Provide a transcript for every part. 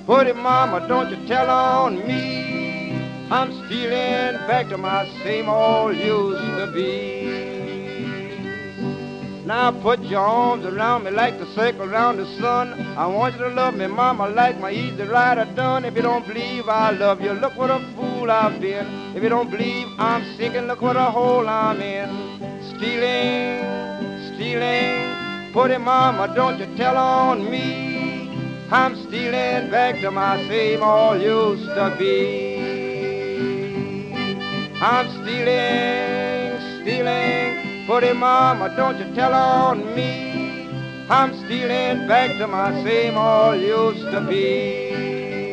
Pretty mama, don't you tell on me. I'm stealing back to my same old used to be. Now put your arms around me like the circle around the sun. I want you to love me, mama, like my easy rider done. If you don't believe I love you, look what a fool I've been. If you don't believe I'm sinking, look what a hole I'm in. Stealing, stealing, pretty mama, don't you tell on me. I'm stealing back to my same old used to be. I'm stealing, stealing, pretty mama, don't you tell on me. I'm stealing back to my same old used to be.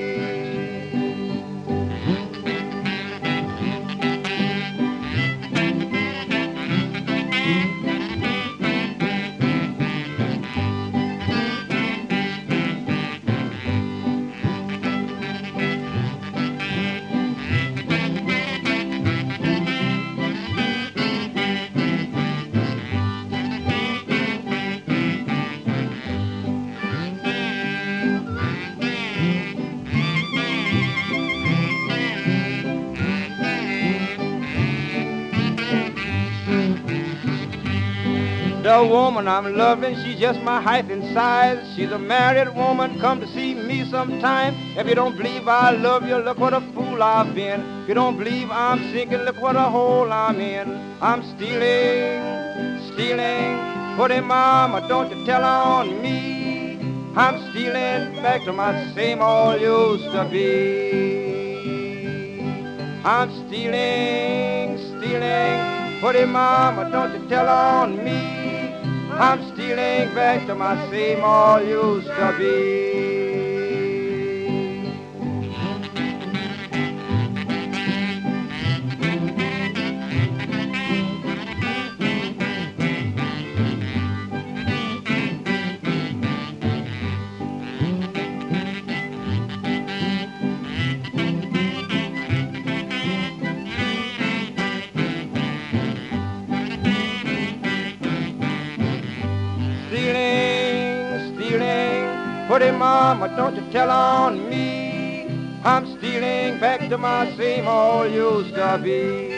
The woman I'm loving, she's just my height and size. She's a married woman, come to see me sometime. If you don't believe I love you, look what a fool I've been. If you don't believe I'm sinking, look what a hole I'm in. I'm stealing, stealing, pretty mama, don't you tell on me. I'm stealing back to my same old used to be. I'm stealing, stealing, pretty mama, don't you tell on me. I'm stealing back to my same old used to be. Stealing, stealing, pretty mama, don't you tell on me. I'm stealing back to my same old used to be.